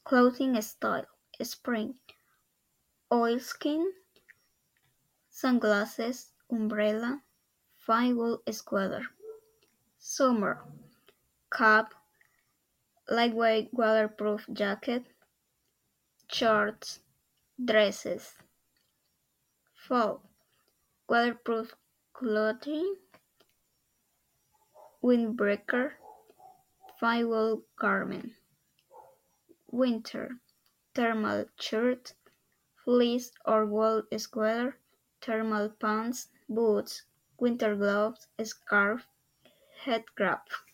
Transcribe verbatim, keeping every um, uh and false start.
Clothing style: spring, oilskin, sunglasses, umbrella, fine wool sweater. Summer: cap, lightweight waterproof jacket, shorts, dresses. Fall: waterproof clothing, windbreaker, fine wool garment. Winter: thermal shirt, fleece or wool sweater, thermal pants, boots, winter gloves, scarf, head wrap.